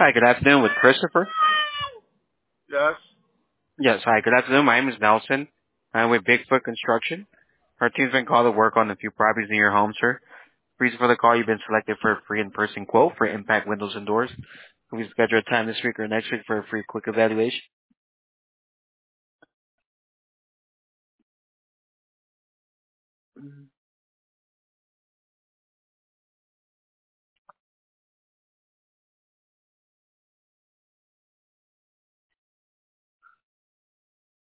Hi, good afternoon with Christopher. Yes. Yes, hi, good afternoon. My name is Nelson. I'm with Bigfoot Construction. Our team's been called to work on a few properties near your home, sir. Reason for the call, you've been selected for a free in-person quote for impact windows and doors. Can we schedule a time this week or next week for a free quick evaluation?